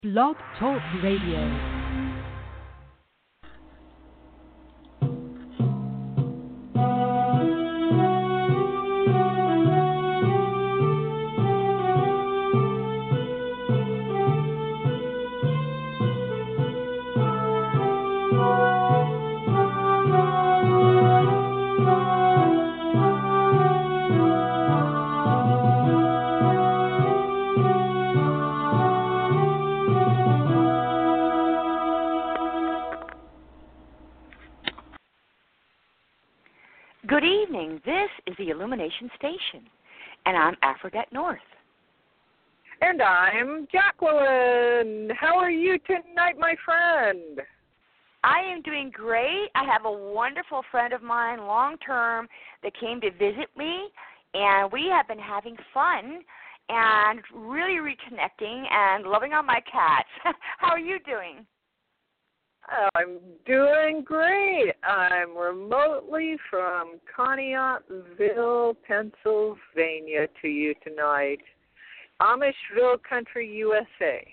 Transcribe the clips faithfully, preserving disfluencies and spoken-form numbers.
Blog Talk Radio. Good evening. This is the Illumination Station, and I'm Aphrodite North. And I'm Jacqueline. How are you tonight, my friend? I am doing great. I have a wonderful friend of mine, long-term, that came to visit me, and we have been having fun and really reconnecting and loving on my cats. How are you doing? I'm doing great. I'm remotely from Conneautville, Pennsylvania to you tonight. Amishville Country, U S A.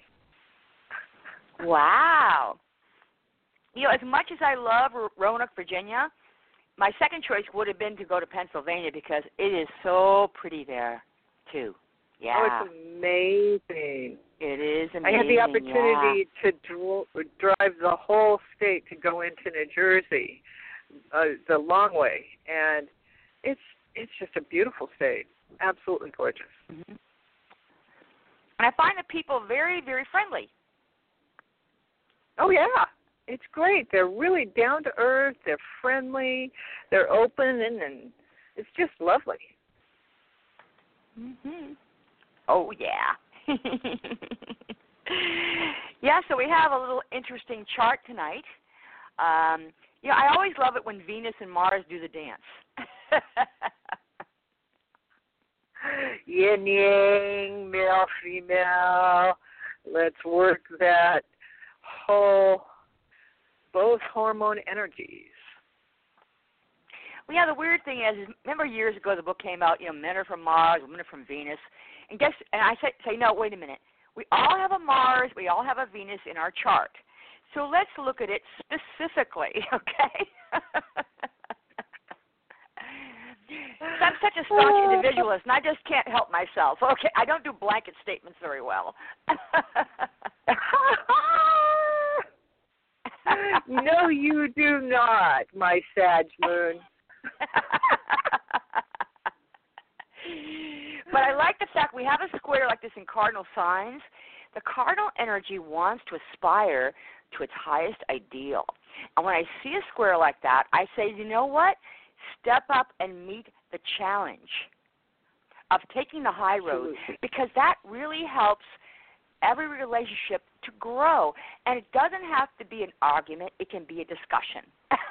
Wow. You know, as much as I love Roanoke, Virginia, my second choice would have been to go to Pennsylvania because it is so pretty there, too. Yeah. Oh, it's amazing. It is amazing. I had the opportunity yeah. to dr- drive the whole state to go into New Jersey, uh, the long way, and it's it's just a beautiful state, absolutely gorgeous. Mm-hmm. And I find the people very, very friendly. Oh yeah, it's great. They're really down to earth. They're friendly. They're open, and, and it's just lovely. Mhm. Oh yeah. Yeah, so we have a little interesting chart tonight. Um, you know, I always love it when Venus and Mars do the dance. Yin yang, male, female. Let's work that whole, both hormone energies. Well, yeah, the weird thing is, is, remember years ago the book came out, you know, men are from Mars, women are from Venus. And guess, and I say, say, no, wait a minute. We all have a Mars, we all have a Venus in our chart. So let's look at it specifically, okay? I'm such a staunch individualist, and I just can't help myself. Okay, I don't do blanket statements very well. No, you do not, my Sag Moon. But I like the fact we have a square like this in cardinal signs. The cardinal energy wants to aspire to its highest ideal. And when I see a square like that, I say, you know what? Step up and meet the challenge of taking the high road, because that really helps every relationship to grow. And it doesn't have to be an argument. It can be a discussion.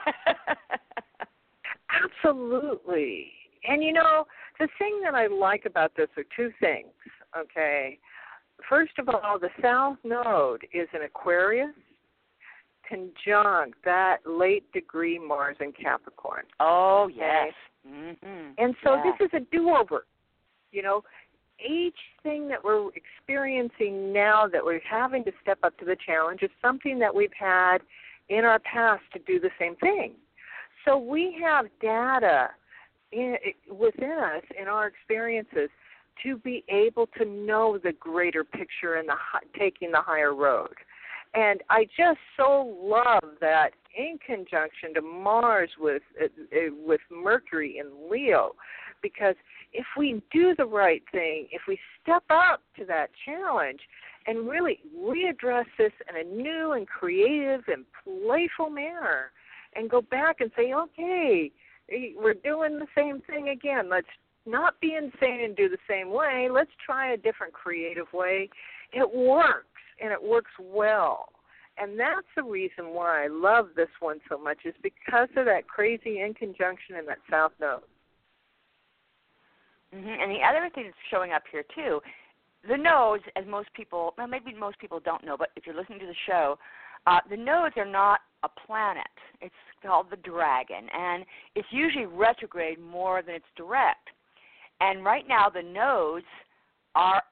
Absolutely. And, you know, the thing that I like about this are two things, okay? First of all, the South Node is in Aquarius, conjunct that late degree Mars in Capricorn. Oh, yes. Okay? Mm-hmm. And so yeah. this is a do-over. You know, each thing that we're experiencing now that we're having to step up to the challenge is something that we've had in our past to do the same thing. So we have data in, within us, in our experiences, to be able to know the greater picture and the taking the higher road. And I just so love that in conjunction to Mars with uh, with Mercury in Leo, because if we do the right thing, if we step up to that challenge and really readdress this in a new and creative and playful manner, and go back and say, okay, we're doing the same thing again. Let's not be insane and do the same way. Let's try a different creative way. It works, and it works well. And that's the reason why I love this one so much, is because of that crazy in conjunction in that South Node. Mm-hmm. And the other thing that's showing up here, too, the nodes, as most people, well, maybe most people don't know, but if you're listening to the show, uh, the nodes are not a planet. It's called the dragon, and it's usually retrograde more than it's direct. And right now the nodes are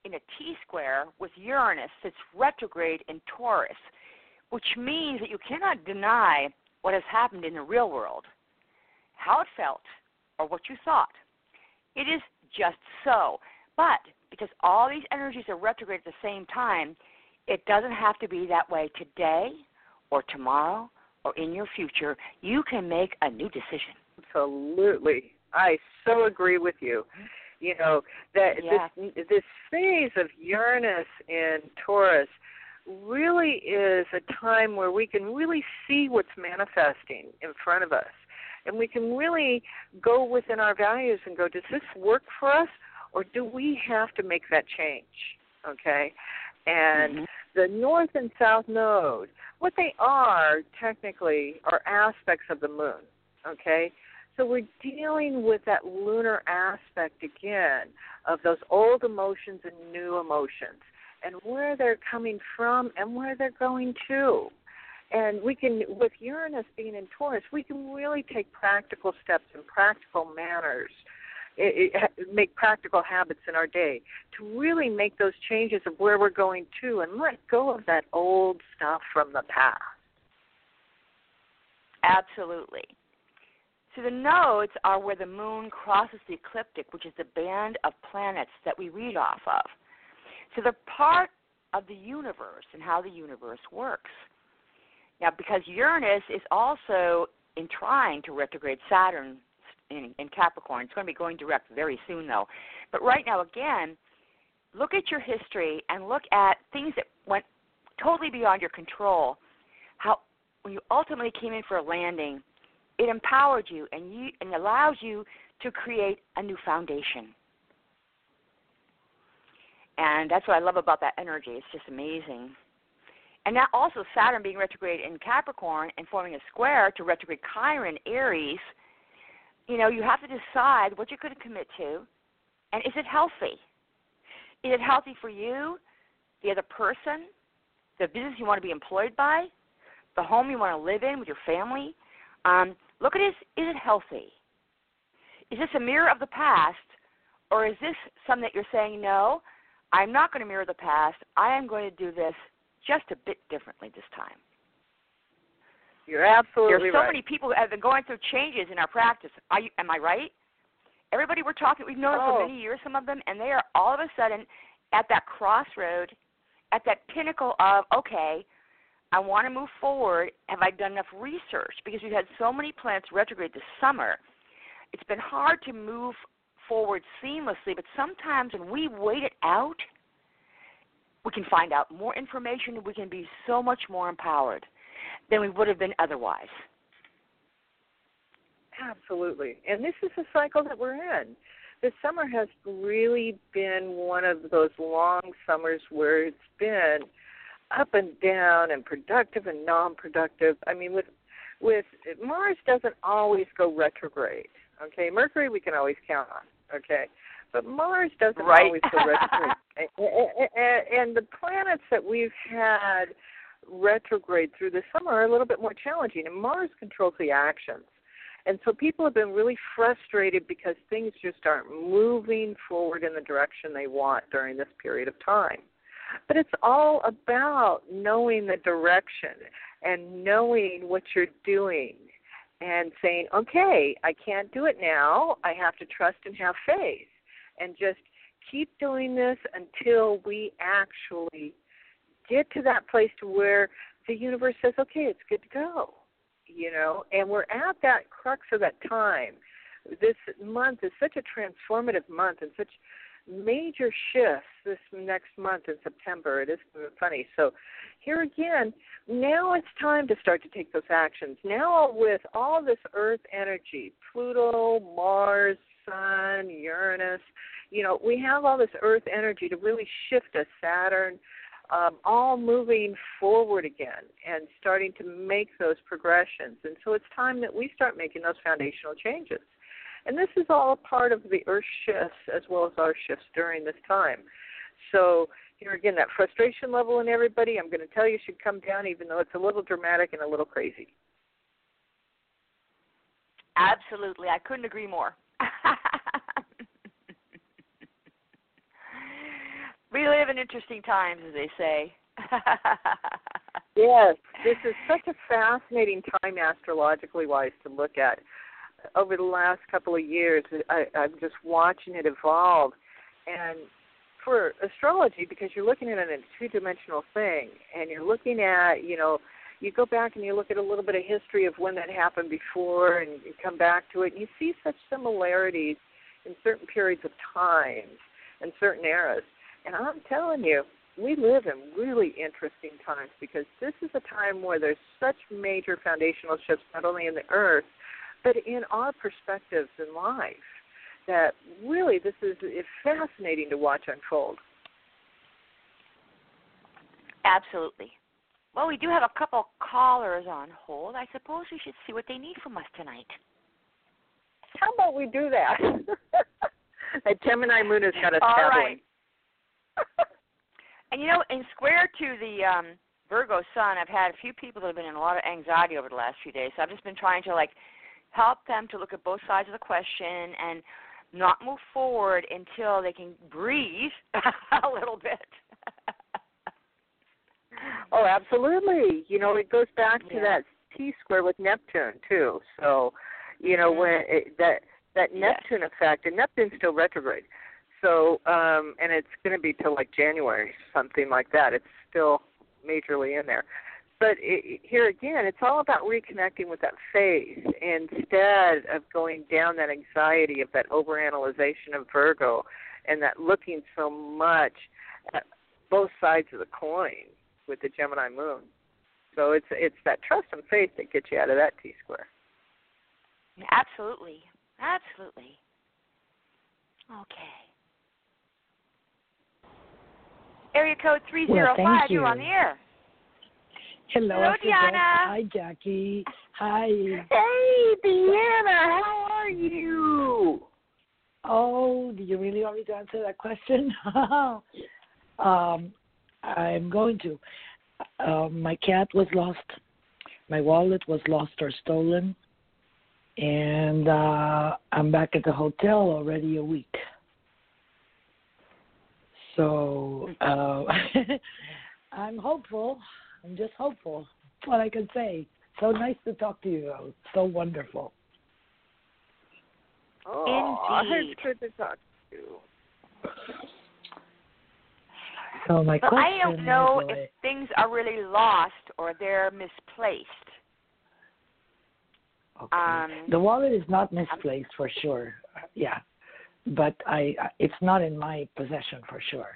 in a T-square with Uranus that's retrograde in Taurus, which means that you cannot deny what has happened in the real world, how it felt, or what you thought. It is just so. But because all these energies are retrograde at the same time, it doesn't have to be that way today or tomorrow or in your future. You can make a new decision. Absolutely. I so agree with you. You know, that yeah. this this phase of Uranus in Taurus really is a time where we can really see what's manifesting in front of us. And we can really go within our values and go, does this work for us, or do we have to make that change? Okay? And mm-hmm. the North and South Node, what they are technically are aspects of the moon. Okay? So we're dealing with that lunar aspect again of those old emotions and new emotions and where they're coming from and where they're going to. And we can, with Uranus being in Taurus, we can really take practical steps and practical manners, it, it, make practical habits in our day to really make those changes of where we're going to and let go of that old stuff from the past. Absolutely. So the nodes are where the moon crosses the ecliptic, which is the band of planets that we read off of. So they're part of the universe and how the universe works. Now, because Uranus is also in trine to retrograde Saturn in, in Capricorn. It's going to be going direct very soon, though. But right now, again, look at your history and look at things that went totally beyond your control. How when you ultimately came in for a landing, it empowered you and, you and allows you to create a new foundation. And that's what I love about that energy. It's just amazing. And now also Saturn being retrograde in Capricorn and forming a square to retrograde Chiron, Aries, you know, you have to decide what you're going to commit to, and is it healthy? Is it healthy for you, the other person, the business you want to be employed by, the home you want to live in with your family? Um, look at it, is it healthy? Is this a mirror of the past, or is this something that you're saying, no, I'm not going to mirror the past, I am going to do this just a bit differently this time? You're absolutely right. There are so right. many people who have been going through changes in our practice. Are you, am I right? Everybody we're talking, we've known oh. for many years, some of them, and they are all of a sudden at that crossroad, at that pinnacle of, okay, I want to move forward. Have I done enough research? Because we've had so many planets retrograde this summer. It's been hard to move forward seamlessly, but sometimes when we wait it out, we can find out more information, and we can be so much more empowered than we would have been otherwise. Absolutely. And this is the cycle that we're in. This summer has really been one of those long summers where it's been up and down and productive and non-productive. I mean, with with Mars doesn't always go retrograde, okay? Mercury we can always count on, okay? But Mars doesn't right. always go retrograde. and, and the planets that we've had retrograde through the summer are a little bit more challenging, and Mars controls the actions. And so people have been really frustrated because things just aren't moving forward in the direction they want during this period of time. But it's all about knowing the direction and knowing what you're doing and saying, okay, I can't do it now. I have to trust and have faith and just keep doing this until we actually get to that place to where the universe says, okay, it's good to go, you know, and we're at that crux of that time. This month is such a transformative month and such major shifts this next month in September. It is funny. So here again, now it's time to start to take those actions. Now with all this Earth energy, Pluto, Mars, Sun, Uranus, you know, we have all this Earth energy to really shift us, Saturn, um, all moving forward again and starting to make those progressions. And so it's time that we start making those foundational changes. And this is all a part of the Earth shifts as well as our shifts during this time. So here again, that frustration level in everybody, I'm going to tell you, should come down, even though it's a little dramatic and a little crazy. Absolutely. I couldn't agree more. We live in interesting times, as they say. Yes, this is such a fascinating time astrologically wise to look at. Over the last couple of years, I, I'm just watching it evolve. And for astrology, because you're looking at it in a two-dimensional thing, and you're looking at, you know, you go back and you look at a little bit of history of when that happened before, and you come back to it, and you see such similarities in certain periods of time and certain eras. And I'm telling you, we live in really interesting times because this is a time where there's such major foundational shifts, not only in the earth, but in our perspectives in life, that really this is it's fascinating to watch unfold. Absolutely. Well, we do have a couple callers on hold. I suppose we should see what they need from us tonight. How about we do that? That Gemini moon has got us All babbling. right. And, you know, in square to the um, Virgo sun, I've had a few people that have been in a lot of anxiety over the last few days. So I've just been trying to, like, help them to look at both sides of the question and not move forward until they can breathe a little bit. Oh, absolutely. You know, it goes back to yeah. that T-square with Neptune, too. So, you know, mm-hmm. when it, that, that Neptune yes. effect, and Neptune's still retrograde. So, um, and it's going to be till like January, something like that. It's still majorly in there. But it, here again, it's all about reconnecting with that faith instead of going down that anxiety of that overanalyzation of Virgo and that looking so much at both sides of the coin with the Gemini moon. So it's it's that trust and faith that gets you out of that T-square. Absolutely. Absolutely. Okay. Area code three zero five, well, you're you. on the air. Hello, Hello Deanna. Hi, Jackie. Hi. Hey, Deanna, how are you? Oh, do you really want me to answer that question? um, I'm going to. Uh, my cat was lost. My wallet was lost or stolen. And uh, I'm back at the hotel already a week. So uh, I'm hopeful. I'm just hopeful. That's what I can say. So nice to talk to you. So wonderful. Oh, Indeed. it's good to talk to you. So my well, question I don't know is, if things are really lost or they're misplaced. Okay. Um, the wallet is not misplaced for sure. Yeah. But I, it's not in my possession for sure.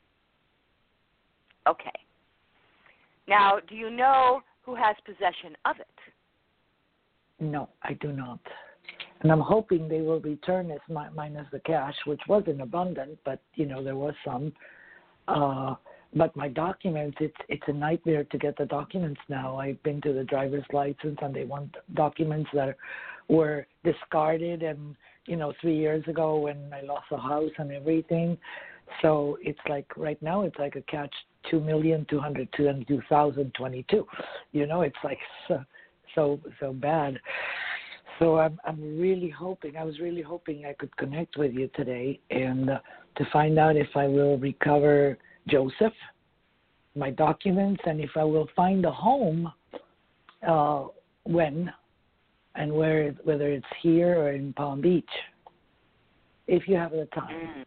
Okay. Now, do you know who has possession of it? No, I do not. And I'm hoping they will return it mi- minus the cash, which wasn't abundant, but, you know, there was some. Uh, but my documents, it's it's a nightmare to get the documents now. I've been to the driver's license, and they want documents that were discarded and, you know, three years ago when I lost the house and everything. So it's like right now it's like a catch two million two hundred twenty-two thousand twenty-two. You know, it's like so so so bad. So I'm I'm really hoping. I was really hoping I could connect with you today and uh, to find out if I will recover Joseph, my documents, and if I will find a home. Uh, when and where, whether it's here or in Palm Beach, if you have the time. Mm.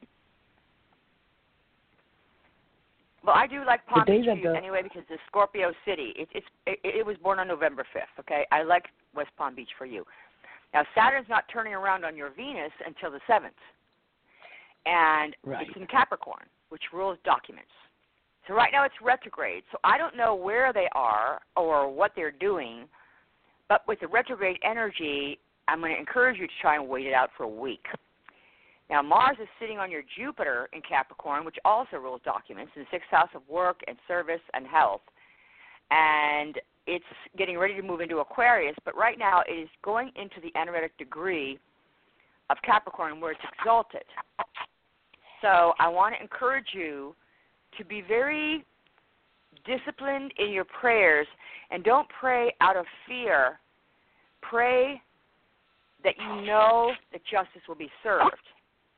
Well, I do like Palm Beach the, anyway because it's Scorpio City. It, it's it, it was born on November fifth. Okay, I like West Palm Beach for you. Now Saturn's not turning around on your Venus until the seventh, and right. it's in Capricorn, which rules documents. So right now it's retrograde. So I don't know where they are or what they're doing, but with the retrograde energy, I'm going to encourage you to try and wait it out for a week. Now, Mars is sitting on your Jupiter in Capricorn, which also rules documents, in the sixth house of work and service and health. And it's getting ready to move into Aquarius, but right now it is going into the energetic degree of Capricorn where it's exalted. So I want to encourage you to be very disciplined in your prayers, and don't pray out of fear. Pray that you know that justice will be served.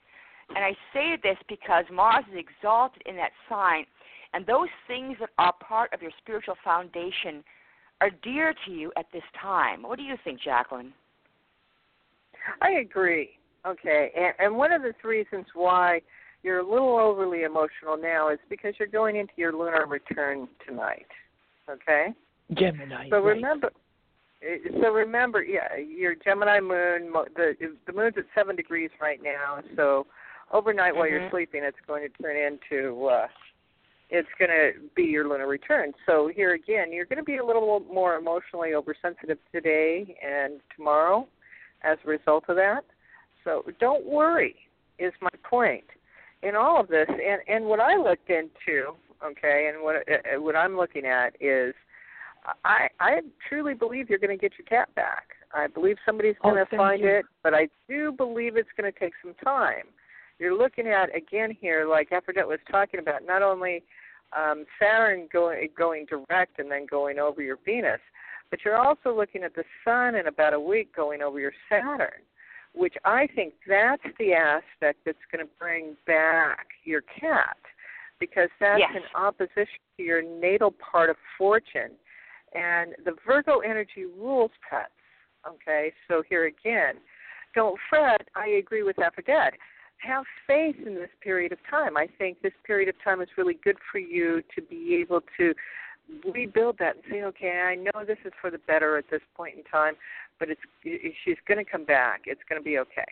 And I say this because Mars is exalted in that sign, and those things that are part of your spiritual foundation are dear to you at this time. What do you think, Jacqueline? I agree. Okay, and, and one of the reasons why you're a little overly emotional now is because you're going into your lunar return tonight. Okay? Gemini. So right. remember, so remember, yeah, your Gemini moon. The the moon's at seven degrees right now. So overnight, mm-hmm. while you're sleeping, it's going to turn into. Uh, it's going to be your lunar return. So here again, you're going to be a little more emotionally oversensitive today and tomorrow, as a result of that. So don't worry. Is my point in all of this, and and what I looked into. Okay, and what uh, what I'm looking at is. I, I truly believe you're going to get your cat back. I believe somebody's going to oh, find you. it, but I do believe it's going to take some time. You're looking at, again here, like Aphrodite was talking about, not only um, Saturn going, going direct and then going over your Venus, but you're also looking at the Sun in about a week going over your Saturn, which I think that's the aspect that's going to bring back your cat, because that's yes. in opposition to your natal part of fortune. And the Virgo energy rules pets, okay? So here again, don't fret. I agree with Aphrodite. Have faith in this period of time. I think this period of time is really good for you to be able to rebuild that and say, okay, I know this is for the better at this point in time, but it's she's going to come back. It's going to be okay.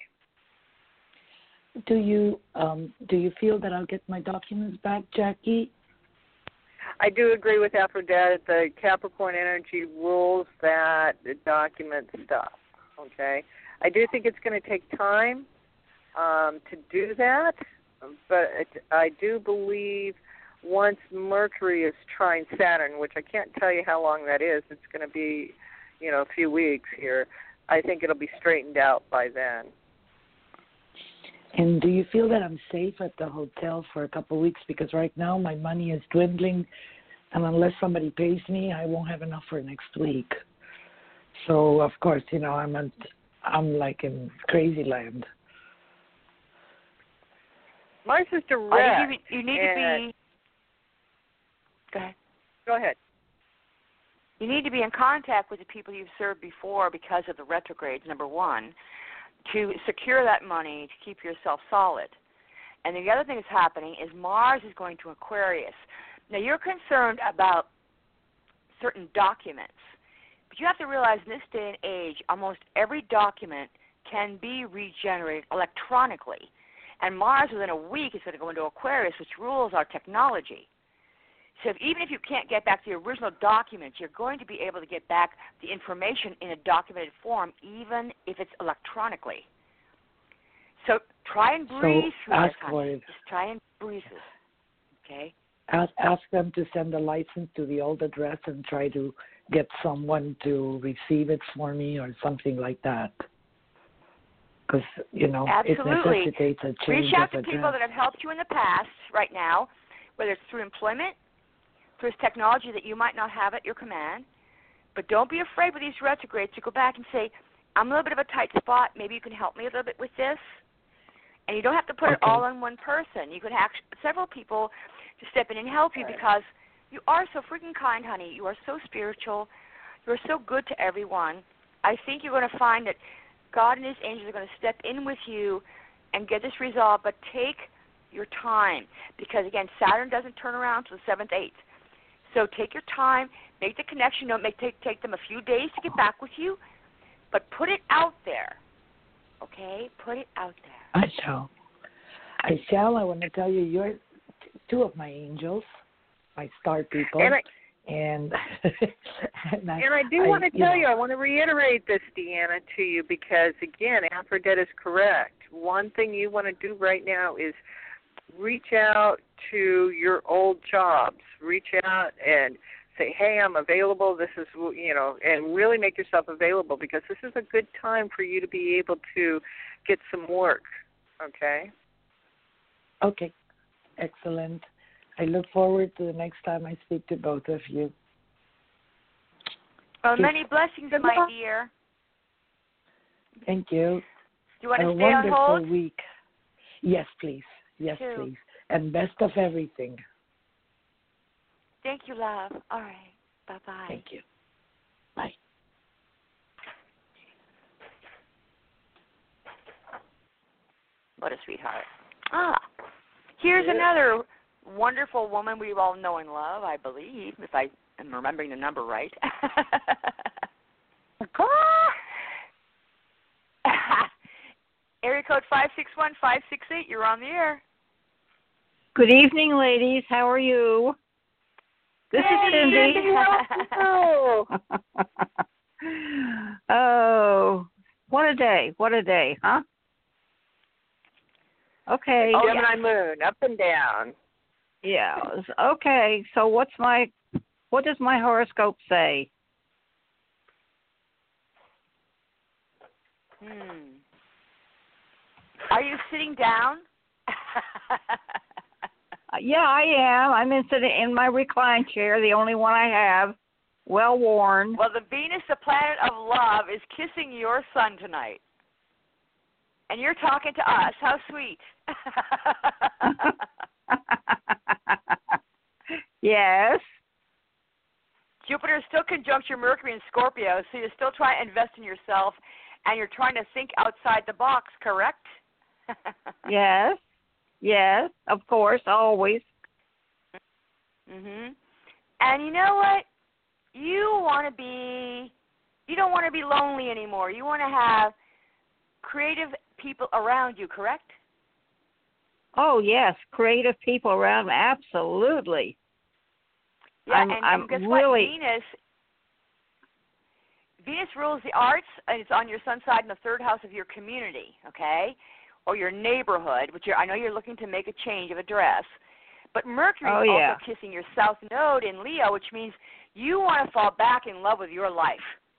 Do you um, do you feel that I'll get my documents back, Jackie? I do agree with Aphrodite. The Capricorn energy rules that document stuff, okay? I do think it's going to take time um, to do that, but I do believe once Mercury is trine Saturn, which I can't tell you how long that is, it's going to be, you know, a few weeks here, I think it'll be straightened out by then. And do you feel that I'm safe at the hotel for a couple of weeks? Because right now my money is dwindling, and unless somebody pays me, I won't have enough for next week. So, of course, you know, I'm at, I'm like in crazy land. Mars is direct. I think you, you need to be... Go ahead. Go ahead. You need to be in contact with the people you've served before because of the retrogrades, number one, to secure that money, to keep yourself solid. And the other thing that's happening is Mars is going to Aquarius. Now, you're concerned about certain documents, but you have to realize in this day and age, almost every document can be regenerated electronically. And Mars, within a week, is going to go into Aquarius, which rules our technology. So if, even if you can't get back the original documents, you're going to be able to get back the information in a documented form, even if it's electronically. So try and breathe so through ask this, for honey. it. Just try and breathe it, okay? Ask, ask them to send the license to the old address and try to get someone to receive it for me or something like that. Because, you know, Absolutely. it necessitates a change Reach out of to address. people that have helped you in the past right now, whether it's through employment, through technology that you might not have at your command. But don't be afraid with these retrogrades to go back and say, I'm a little bit of a tight spot. Maybe you can help me a little bit with this. And you don't have to put okay. it all on one person. You can have several people to step in and help you because you are so freaking kind, honey. You are so spiritual. You are so good to everyone. I think you're going to find that God and his angels are going to step in with you and get this resolved, but take your time because, again, Saturn doesn't turn around until the seventh, eighth. So take your time, make the connection. Don't make take take them a few days to get back with you, but put it out there, okay? Put it out there. I shall. I shall. I want to tell you, you're two of my angels, my star people. And I, and, and, I, and I do I, want to you tell know, you, I want to reiterate this, Deanna, to you because, again, Aphrodite is correct. One thing you want to do right now is reach out to your old jobs. Reach out and say, hey, I'm available. This is, you know, and really make yourself available because this is a good time for you to be able to get some work, okay? Okay, excellent. I look forward to the next time I speak to both of you. Well, Yes. many blessings, my dear. Thank you. Do you want to a stay on wonderful hold? week. Yes, please. Yes, Too. please. And best of everything. Thank you, love. All right. Bye-bye. Thank you. Bye. What a sweetheart. Ah, here's Yeah. another wonderful woman we all know and love, I believe, if I am remembering the number right. Area code five six one, five six eight, you're on the air. Good evening, ladies. How are you? This Hey, is Cindy. Oh, Oh, what a day. What a day, huh? Okay. Oh, Gemini moon, up and down. Yeah. Okay. So what's my what does my horoscope say? Hmm. Are you sitting down? Uh, yeah, I am. I'm in sitting in my recline chair, the only one I have, well worn. Well, the Venus, the planet of love, is kissing your sun tonight. And you're talking to us. How sweet. Yes. Jupiter is still conjunct your Mercury in Scorpio, so you're still trying to invest in yourself, and you're trying to think outside the box, correct? Yes. Yes. Of course, always. Mhm. And you know what? You want to be. You don't want to be lonely anymore. You want to have creative people around you, correct? Oh yes, creative people around me. Absolutely. Yeah, I'm, and, I'm and guess really. what? Venus. Venus rules the arts, and it's on your sun side in the third house of your community, okay, or your neighborhood. Which you're, I know you're looking to make a change of address, but Mercury Oh, is yeah. also kissing your south node in Leo, which means you want to fall back in love with your life.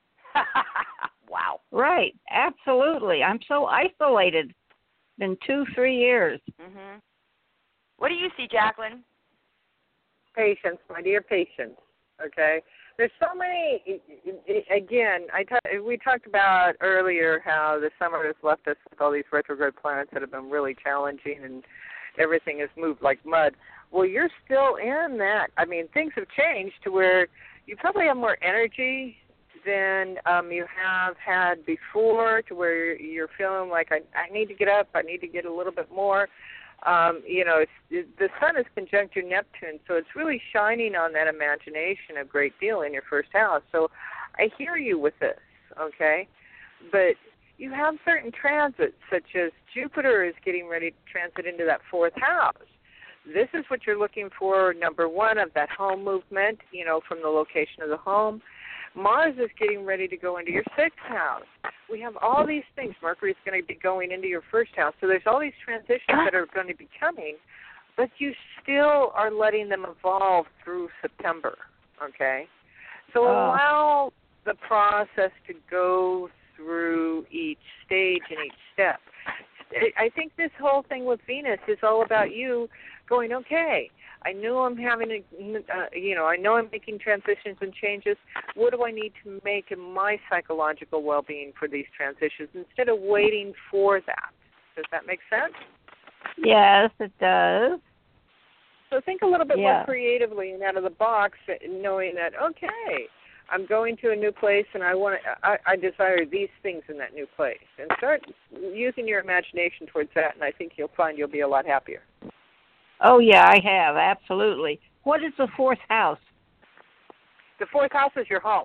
Wow. Right. Absolutely. I'm so isolated. Been two, three years. Mhm. What do you see, Jacqueline? Patience, my dear, patience. Okay, there's so many. Again, I t- we talked about earlier how the summer has left us with all these retrograde planets that have been really challenging, and everything has moved like mud. Well, you're still in that. I mean, things have changed to where you probably have more energy than um, you have had before, to where you're feeling like I, I need to get up, I need to get a little bit more. Um, you know, it's, it, the sun is conjunct your Neptune, so it's really shining on that imagination a great deal in your first house. So I hear you with this, okay? But you have certain transits, such as Jupiter is getting ready to transit into that fourth house. This is what you're looking for, number one, of that home movement, you know, from the location of the home. Mars is getting ready to go into your sixth house. We have all these things. Mercury is going to be going into your first house. So there's all these transitions that are going to be coming, but you still are letting them evolve through September, okay? So Oh. allow the process to go through each stage and each step. I think this whole thing with Venus is all about you going, okay, I know I'm having a, uh, you know, I know I'm making transitions and changes. What do I need to make in my psychological well-being for these transitions instead of waiting for that? Does that make sense? Yes, it does. So think a little bit Yeah. more creatively and out of the box, knowing that, okay, I'm going to a new place and I want to, I, I desire these things in that new place. And start using your imagination towards that, and I think you'll find you'll be a lot happier. Oh, yeah, I have, absolutely. What is the fourth house? The fourth house is your home.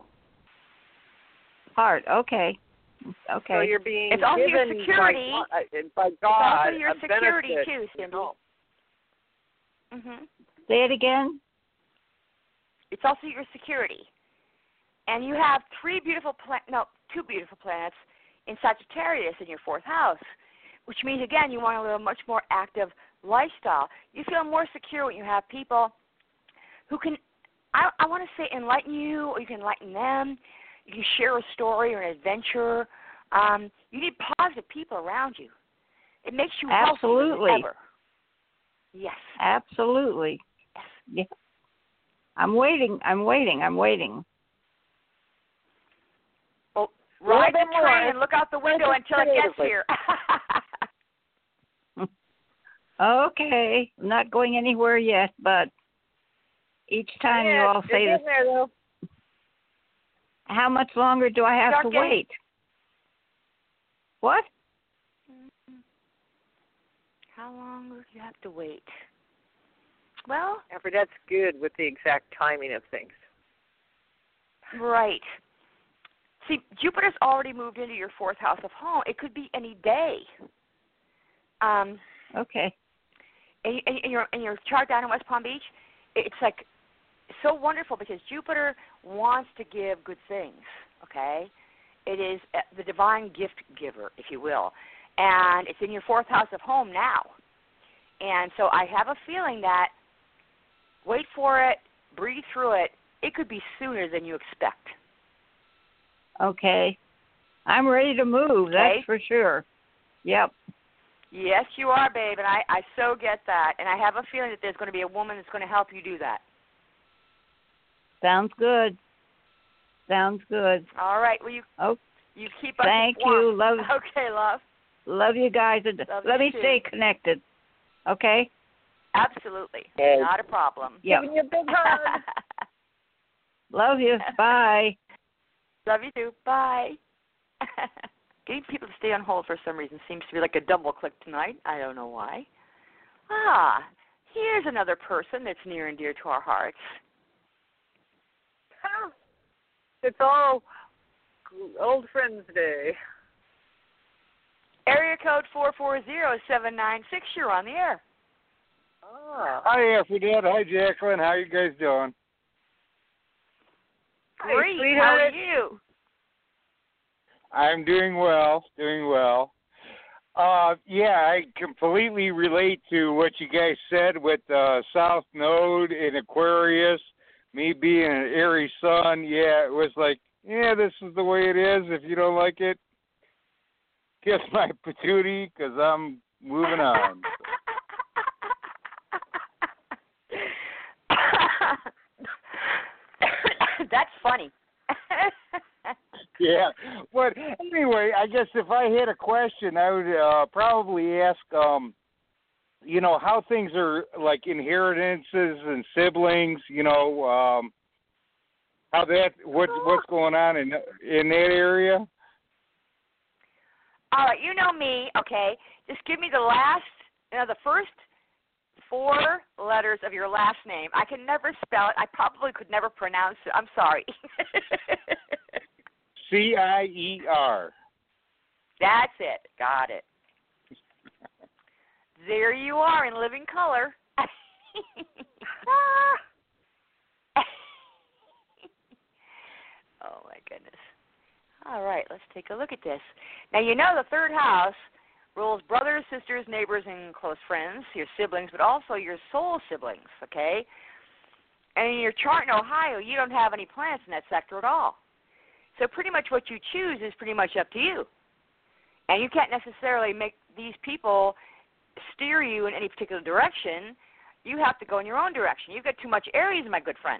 Heart, okay. Okay. So you're being It's also your given security. by, by God It's also your a security, benefit too, to Cindy. home. Mhm. Say it again. It's also your security. And you have three beautiful, pla- no, two beautiful planets in Sagittarius in your fourth house, which means, again, you want to live a much more active lifestyle. You feel more secure when you have people who can, I, I want to say, enlighten you, or you can enlighten them. You can share a story or an adventure. Um, you need positive people around you. It makes you Absolutely. healthier than ever. Yes. Absolutely. Yes. Yeah. I'm waiting. I'm waiting. I'm waiting. Well, ride the Little bit more. train and look out the window until it gets creatively. here. Okay, I'm not going anywhere yet, but each time you Yeah, all it's say in this. there, though. How much longer do I have Start to getting- wait? What? How long would you have to wait? Well, Amber, that's good with the exact timing of things. right. See, Jupiter's already moved into your fourth house of home. It could be any day. Um, Okay. in, in, in your in your chart down in West Palm Beach, it's like so wonderful because Jupiter wants to give good things. Okay, it is the divine gift giver, if you will, and it's in your fourth house of home now. And so I have a feeling that wait for it, breathe through it. It could be sooner than you expect. Okay. I'm ready to move, Okay. that's for sure. Yep. Yes, you are, babe, and I, I so get that. And I have a feeling that there's going to be a woman that's going to help you do that. Sounds good. Sounds good. All right. Well, you Oh, you keep us thank informed. you. Love Okay, love. love you guys. Love Let you me too. stay connected. Okay? Absolutely. Hey. Not a problem. Yep. Giving you a big hug. Love you. Bye. Love you too. Bye. Getting people to stay on hold for some reason seems to be like a double click tonight. I don't know why. Ah, here's another person that's near and dear to our hearts. It's all old friends day. Area code four four zero seven nine six. You're on the air. Ah. Hi, Aphrodite. Hi, Jacqueline. How you guys doing? Hi, Great. How sweetheart. are you? I'm doing well, doing well. Uh, yeah, I completely relate to what you guys said with uh, South Node in Aquarius, me being an Aries sun. Yeah, it was like, yeah, this is the way it is. If you don't like it, kiss my patootie, because I'm moving on. That's funny. Yeah, but anyway, I guess if I had a question, I would uh, probably ask, um, you know, how things are like inheritances and siblings. You know, um, how that what what's going on in in that area. All right, you know me, okay? Just give me the last, you know, the first four letters of your last name. I can never spell it. I probably could never pronounce it. I'm sorry. C I E R. That's it. Got it. There you are in living color. Oh, my goodness. All right, let's take a look at this. Now, you know the third house rules brothers, sisters, neighbors, and close friends, your siblings, but also your soul siblings, okay? And in your chart in Ohio, you don't have any planets in that sector at all. So pretty much what you choose is pretty much up to you. And you can't necessarily make these people steer you in any particular direction. You have to go in your own direction. You've got too much Aries, my good friend.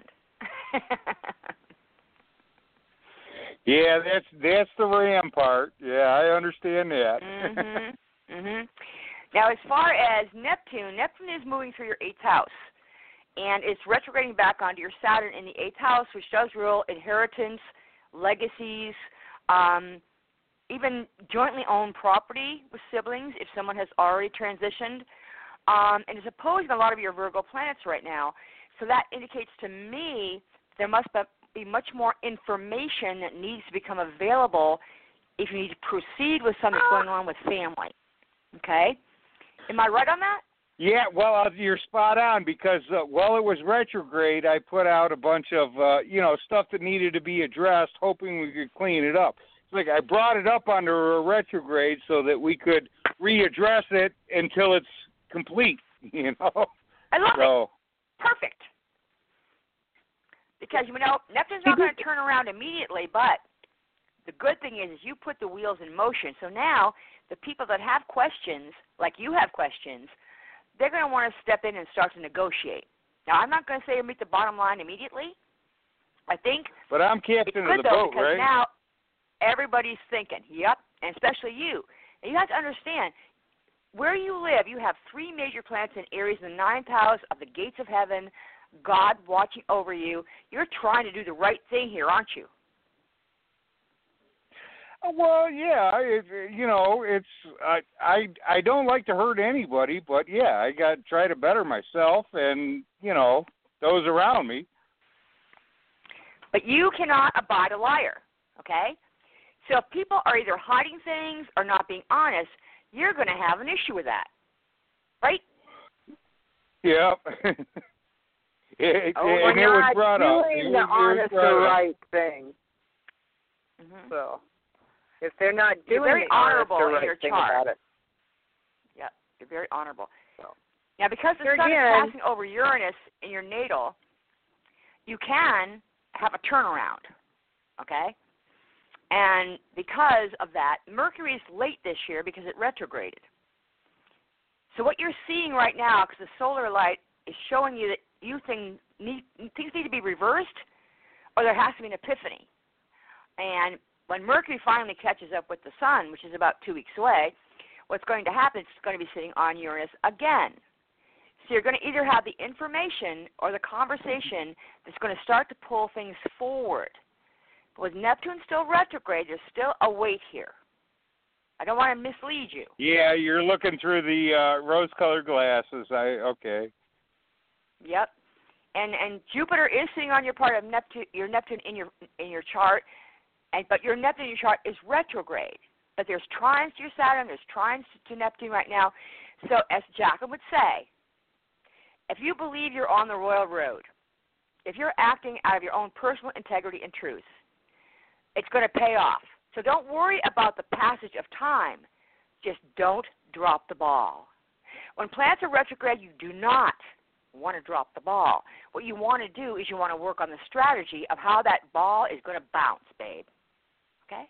Yeah, that's that's the ram part. Yeah, I understand that. mhm. Mhm. Now, as far as Neptune, Neptune is moving through your eighth house, and it's retrograding back onto your Saturn in the eighth house, which does rule inheritance, legacies, um, even jointly owned property with siblings if someone has already transitioned, um, and it's opposing a lot of your Virgo planets right now. So that indicates to me there must be much more information that needs to become available if you need to proceed with something that's going on with family. Okay? Am I right on that? Yeah, well, uh, you're spot on because uh, while it was retrograde, I put out a bunch of, uh, you know, stuff that needed to be addressed, hoping we could clean it up. It's like I brought it up under a retrograde so that we could readdress it until it's complete, you know? I love so. it. Perfect. Because, you know, Neptune's not going to turn around immediately, but the good thing is, is you put the wheels in motion. So now the people that have questions, like you have questions, they're going to want to step in and start to negotiate. Now, I'm not going to say meet the bottom line immediately. I think But I'm it's captain good, of the though, boat, because right? now everybody's thinking, yep, and especially you. And you have to understand, where you live, you have three major planets in Aries in the ninth house of the gates of heaven, God watching over you. You're trying to do the right thing here, aren't you? Well, yeah, it, you know, it's I, I I don't like to hurt anybody, but yeah, I got to try to better myself and, you know, those around me. But you cannot abide a liar, okay? So if people are either hiding things or not being honest, you're going to have an issue with that, right? Yep. it, Oh, and when it you're was not brought up. doing It the was, honest it was or brought up. right thing. Mm-hmm. So, if they're not You're doing very the honest honorable or in right your thing chart. about it. Yep, you're very honorable. So. Now, because the Here sun again, is passing over Uranus in your natal, you can have a turnaround, okay? And because of that, Mercury is late this year because it retrograded. So what you're seeing right now, because the solar light is showing you that you think need, things need to be reversed, or there has to be an epiphany. And when Mercury finally catches up with the sun, which is about two weeks away, what's going to happen is it's going to be sitting on Uranus again. So you're going to either have the information or the conversation that's going to start to pull things forward. But with Neptune still retrograde, there's still a weight here. I don't want to mislead you. Yeah, you're looking through the uh, rose-colored glasses. I okay. Yep. And and Jupiter is sitting on your part of Neptune, your Neptune in your in your chart, and but your Neptune in your chart is retrograde. But there's trines to your Saturn, there's trines to Neptune right now. So as Jacqueline would say, if you believe you're on the royal road, if you're acting out of your own personal integrity and truth, it's going to pay off. So don't worry about the passage of time. Just don't drop the ball. When planets are retrograde, you do not want to drop the ball. What you want to do is you want to work on the strategy of how that ball is going to bounce, babe. Okay?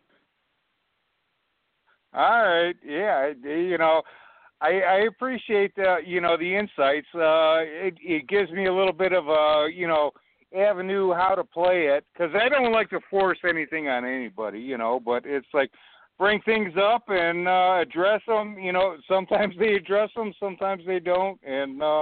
All right. Yeah, you know, I, I appreciate the, you know, the insights. Uh, it, it gives me a little bit of a, you know, avenue how to play it, because I don't like to force anything on anybody, you know, but it's like bring things up and uh, address them. You know, sometimes they address them, sometimes they don't, and uh,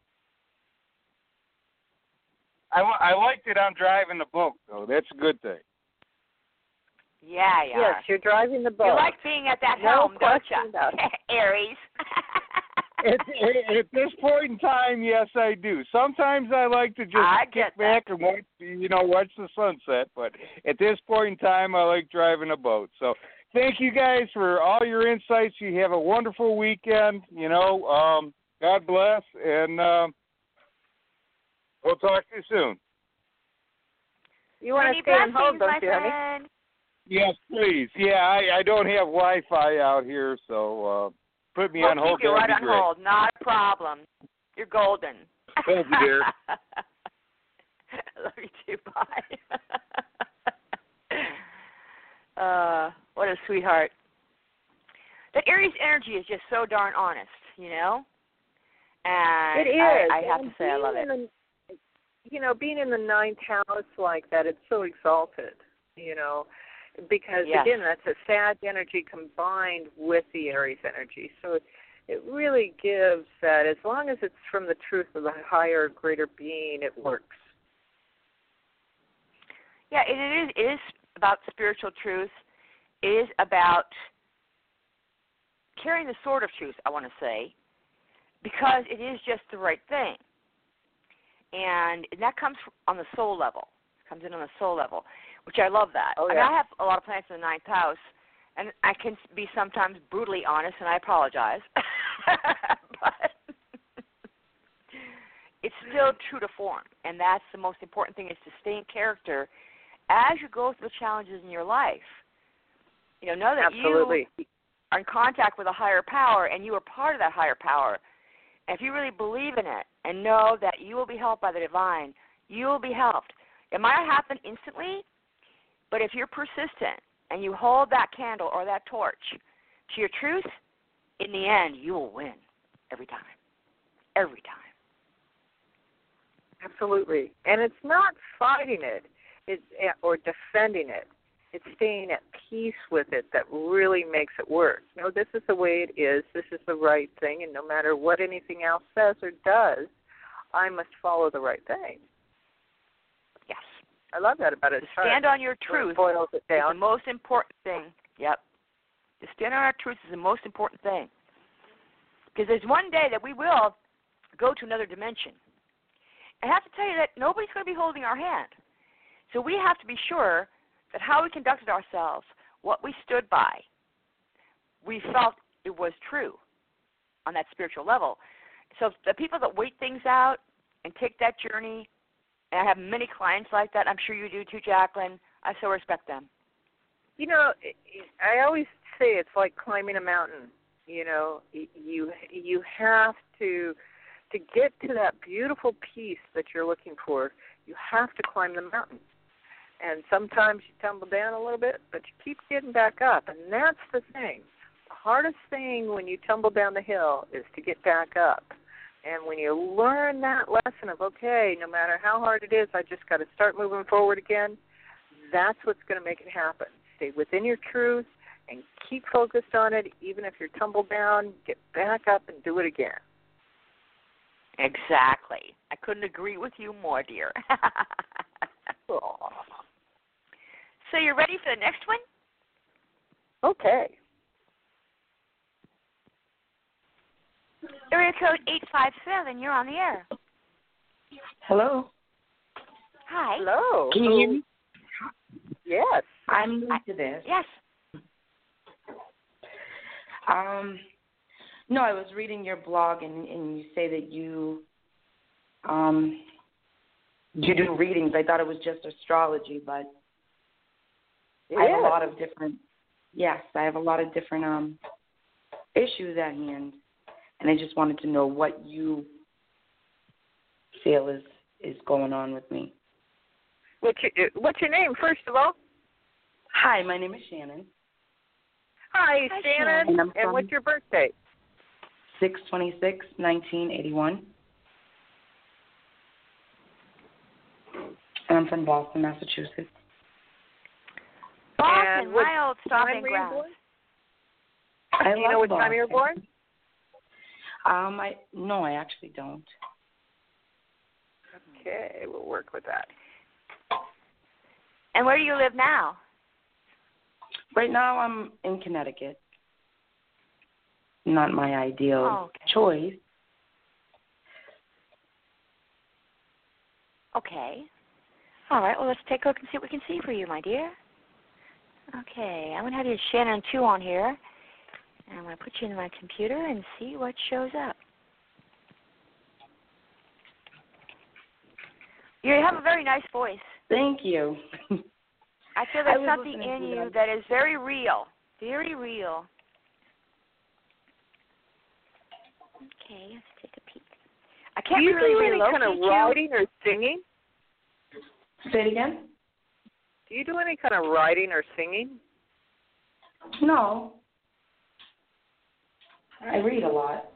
I, I liked it on driving the boat, though. That's a good thing. Yeah, yeah. Yes, you're driving the boat. You like being at that No helm, don't question you? about it. Aries. At, at, at this point in time, yes, I do. Sometimes I like to just I kick get back and watch, you know, watch the sunset. But at this point in time, I like driving a boat. So thank you guys for all your insights. You have a wonderful weekend. You know, um, God bless, and uh, we'll talk to you soon. You want to Many stay on hold, blessings, don't you, my honey? friend. Yes, please. Yeah, I, I don't have Wi-Fi out here, so uh, put me We'll on hold. keep you That'd right be on great. hold. Not a problem. You're golden. Thank you, dear. Love you too. Bye. uh, what a sweetheart. That Aries energy is just so darn honest, you know? And It is. I, I have And to say I love it. being in the, you know, being in the ninth house like that, it's so exalted, you know, because, Yes. again, that's a Sag energy combined with the Aries energy. So it, it really gives that, as long as it's from the truth of the higher, greater being, it works. Yeah, it is, it is about spiritual truth. It is about carrying the sword of truth, I want to say, because it is just the right thing. And that comes on the soul level. It comes in on the soul level, which I love that. Oh, I yeah. mean, I have a lot of planets in the ninth house, and I can be sometimes brutally honest, and I apologize. But it's still true to form, and that's the most important thing, is to stay in character as you go through the challenges in your life. You know, know that Absolutely. you are in contact with a higher power, and you are part of that higher power. And if you really believe in it and know that you will be helped by the divine, you will be helped. It might not happen instantly, but if you're persistent and you hold that candle or that torch to your truth, in the end, you will win every time. Every time. Absolutely. And it's not fighting it it's, or defending it. It's staying at peace with it that really makes it work. No, this is the way it is. This is the right thing, and no matter what anything else says or does, I must follow the right thing. Yes. I love that about it. To stand on your truth boils it down. is the most important thing. Yep. To stand on our truth is the most important thing. Because there's one day that we will go to another dimension. I have to tell you that nobody's going to be holding our hand. So we have to be sure that how we conducted ourselves, what we stood by, we felt it was true on that spiritual level. So the people that wait things out and take that journey, and I have many clients like that, I'm sure you do too, Jacqueline, I so respect them. You know, I always say it's like climbing a mountain. You know, you you have to, to get to that beautiful peace that you're looking for, you have to climb the mountain. And sometimes you tumble down a little bit, but you keep getting back up. And that's the thing. The hardest thing when you tumble down the hill is to get back up. And when you learn that lesson of, okay, no matter how hard it is, I just got to start moving forward again, that's what's going to make it happen. Stay within your truth and keep focused on it. Even if you're tumbled down, get back up and do it again. Exactly. I couldn't agree with you more, dear. Aww. So you're ready for the next one? Okay. Area code eight five seven, you're on the air. Hello. Hi. Hello. Can you hear me? Yes. I'm new to this. Yes. Um, no, I was reading your blog, and, and you say that you um, you do readings. I thought it was just astrology, but It I have is. a lot of different, yes, I have a lot of different um, issues at hand, and I just wanted to know what you feel is, is going on with me. What's your, what's your name, first of all? Hi, my name is Shannon. Hi, Hi, Shannon. Shannon. And I'm And from what's your birthday? six twenty-six nineteen eighty-one. And I'm from Boston, Massachusetts. Boston, And what my old time stomping were you ground. born? I Do you know love what time you were born? Boston. Um, I no, I actually don't. Okay, we'll work with that. And where do you live now? Right now, I'm in Connecticut. Not my ideal Oh, okay. choice. Okay. All right, well, let's take a look and see what we can see for you, my dear. Okay, I'm going to have you Shannon two on here. And I'm going to put you in my computer and see what shows up. You have a very nice voice. Thank you. I feel I there's was something listening in to you them. that is very real. Very real. Okay, let's take a peek. I can't do you really do any relocate kind of you. writing or singing? Say it again? Do you do any kind of writing or singing? No. I read a lot.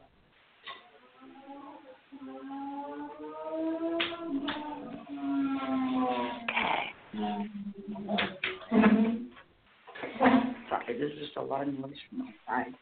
Okay. Sorry, there's just a lot of noise from my side.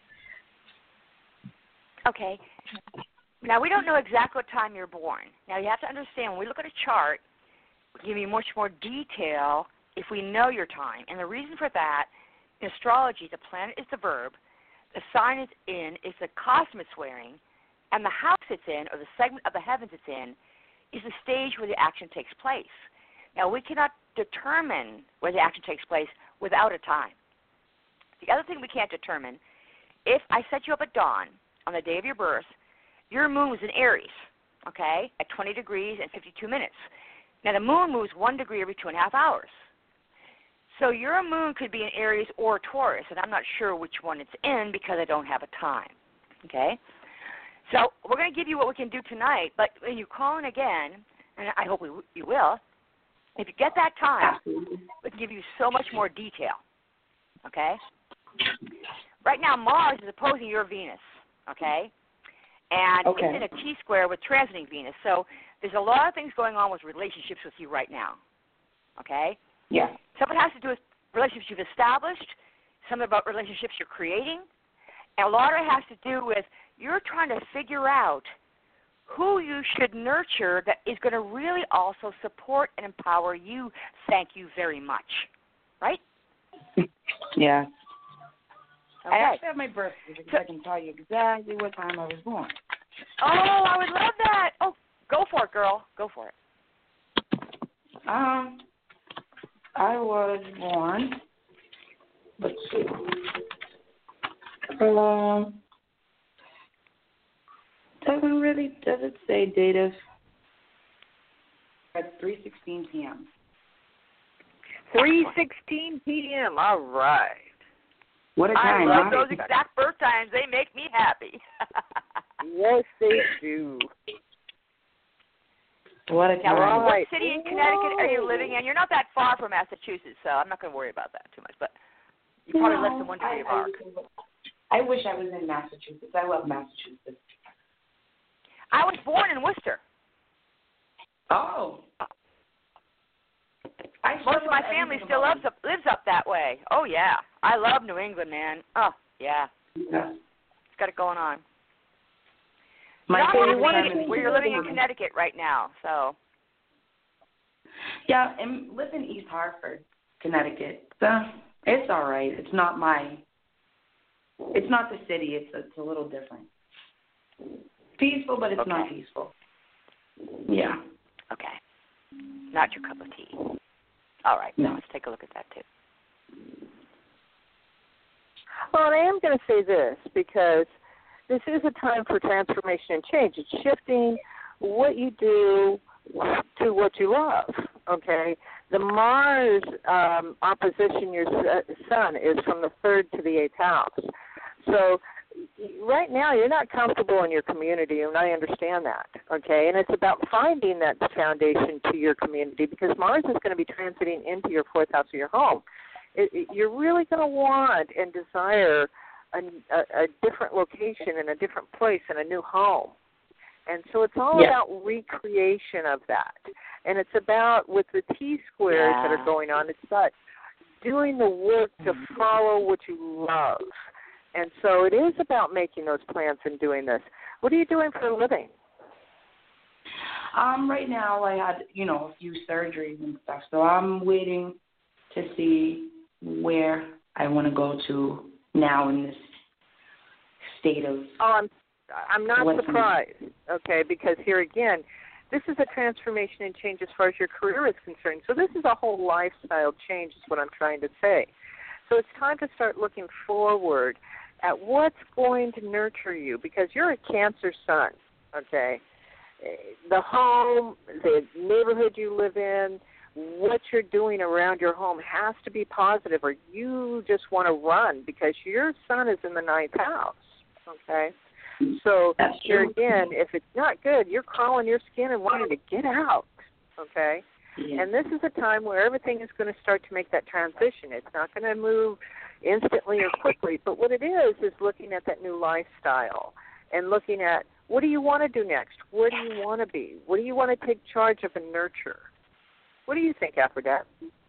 Okay. Now, we don't know exactly what time you're born. Now, you have to understand, when we look at a chart, we give you much more detail if we know your time. And the reason for that, in astrology, the planet is the verb, the sign it's in is the cosmos wearing, and the house it's in, or the segment of the heavens it's in, is the stage where the action takes place. Now, we cannot determine where the action takes place without a time. The other thing we can't determine, if I set you up at dawn on the day of your birth, your moon was in Aries, okay, at twenty degrees and fifty-two minutes. Now, the moon moves one degree every two and a half hours. So your moon could be in Aries or Taurus, and I'm not sure which one it's in because I don't have a time, okay? So we're going to give you what we can do tonight, but when you call in again, and I hope we, you will, if you get that time, Absolutely. we can give you so much more detail, okay? Right now, Mars is opposing your Venus, okay? And Okay. it's in a T-square with transiting Venus. So there's a lot of things going on with relationships with you right now, okay? Yeah. Some of it has to do with relationships you've established, some about relationships you're creating, and a lot of it has to do with you're trying to figure out who you should nurture that is going to really also support and empower you. Thank you very much. Right? Yeah. Okay. I actually have my birthday because so, I can tell you exactly what time I was born. Oh, I would love that. Oh, go for it, girl. Go for it. Um, I was born, let's see, um, doesn't really, does it say date of, at three sixteen p.m. three sixteen p.m., all right. What a time, I love huh? those exact birth times. They make me happy. Yes, they do. What a time. Now, what right. city in Connecticut are you living in? You're not that far from Massachusetts, so I'm not going to worry about that too much. But you probably no, less than one degree of arc. I, I wish I was in Massachusetts. I love Massachusetts. I was born in Worcester. Oh. I Most of my family still lives up, lives up that way. Oh, yeah. I love New England, man. Oh, yeah. Yeah. It's got it going on. My family, where you're living in Connecticut right now, so. Yeah, I live in East Hartford, Connecticut. So it's all right. It's not my, it's not the city. It's, it's a little different. Peaceful, but it's okay. not peaceful. Yeah. Okay. Not your cup of tea. All right. No. Let's take a look at that, too. Well, and I am going to say this because this is a time for transformation and change. It's shifting what you do to what you love, okay? The Mars um, opposition, your sun, is from the third to the eighth house. So right now you're not comfortable in your community, and I understand that, okay? And it's about finding that foundation to your community because Mars is going to be transiting into your fourth house of your home. It, it, you're really going to want and desire a, a, a different location and a different place and a new home. And so it's all yeah. about recreation of that. And it's about, with the T-squares yeah. that are going on, it's about doing the work to follow what you love. And so it is about making those plans and doing this. What are you doing for a living? Um, right now I had, you know, a few surgeries and stuff, so I'm waiting to see where I want to go to now in this state of. Oh, I'm, I'm not surprised, okay, because here again, this is a transformation and change as far as your career is concerned. So this is a whole lifestyle change is what I'm trying to say. So it's time to start looking forward at what's going to nurture you because you're a Cancer sun, okay? The home, the neighborhood you live in, what you're doing around your home has to be positive or you just want to run because your sun is in the ninth house, okay? So here again, if it's not good, you're crawling your skin and wanting to get out, okay? Yeah. And this is a time where everything is going to start to make that transition. It's not going to move instantly or quickly, but what it is is looking at that new lifestyle and looking at what do you want to do next? Where do you want to be? What do you want to take charge of and nurture? What do you think, Aphrodite?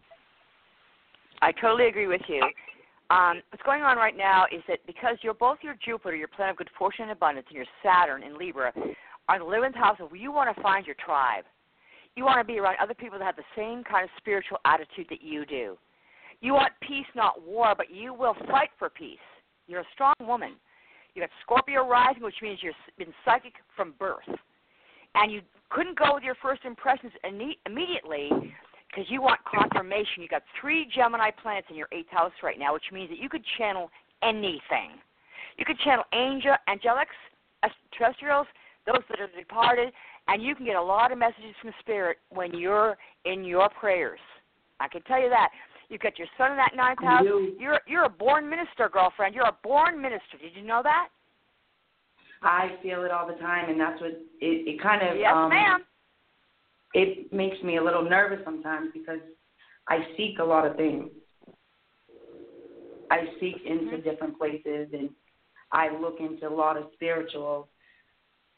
I totally agree with you. Um, what's going on right now is that because you're both your Jupiter, your planet of good fortune and abundance, and your Saturn in Libra are in the eleventh house of you want to find your tribe. You want to be around other people that have the same kind of spiritual attitude that you do. You want peace, not war, but you will fight for peace. You're a strong woman. You got Scorpio rising, which means you've been psychic from birth. And you couldn't go with your first impressions immediately because you want confirmation. You got three Gemini planets in your eighth house right now, which means that you could channel anything. You could channel angel, angelics, terrestrials, those that are departed, and you can get a lot of messages from Spirit when you're in your prayers. I can tell you that. You've got your sun in that ninth house. You're you're a born minister, girlfriend. You're a born minister. Did you know that? I feel it all the time, and that's what it, it kind of. Yes, um, ma'am. It makes me a little nervous sometimes because I seek a lot of things. I seek into mm-hmm. different places, and I look into a lot of spiritual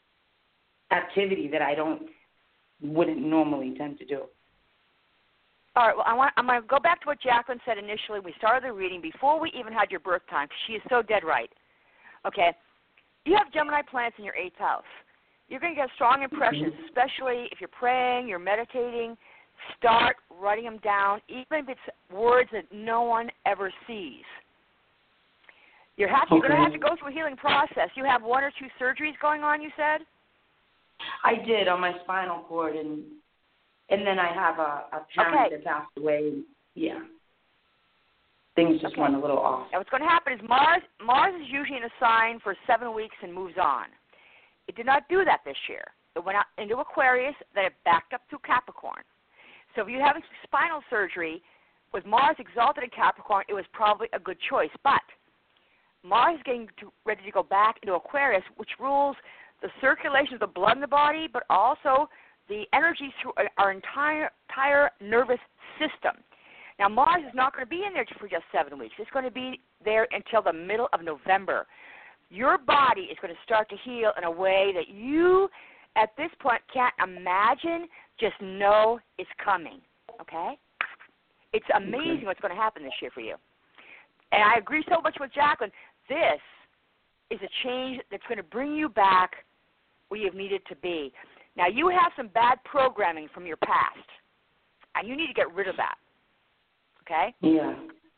activity that I don't wouldn't normally tend to do. All right, well, I want, I'm going to go back to what Jacqueline said initially. We started the reading before we even had your birth time. She is so dead right. Okay? You have Gemini planets in your eighth house. You're going to get strong impressions, especially if you're praying, you're meditating. Start writing them down, even if it's words that no one ever sees. You're, have, you're Okay. going to have to go through a healing process. You have one or two surgeries going on, you said? I did on my spinal cord, and and then I have a, a parent Okay. that passed away. Yeah. Things just Okay. went a little off. Now what's going to happen is Mars Mars is usually in a sign for seven weeks and moves on. It did not do that this year. It went out into Aquarius, then it backed up to Capricorn. So if you're having spinal surgery with Mars exalted in Capricorn, it was probably a good choice. But Mars is getting to, ready to go back into Aquarius, which rules the circulation of the blood in the body, but also the energy through our entire, entire nervous system. Now, Mars is not going to be in there for just seven weeks. It's going to be there until the middle of November. Your body is going to start to heal in a way that you, at this point, can't imagine. Just know it's coming, okay? It's amazing Okay. what's going to happen this year for you. And I agree so much with Jacqueline. This is a change that's going to bring you back where you've needed to be. Now, you have some bad programming from your past, and you need to get rid of that, okay? Yeah.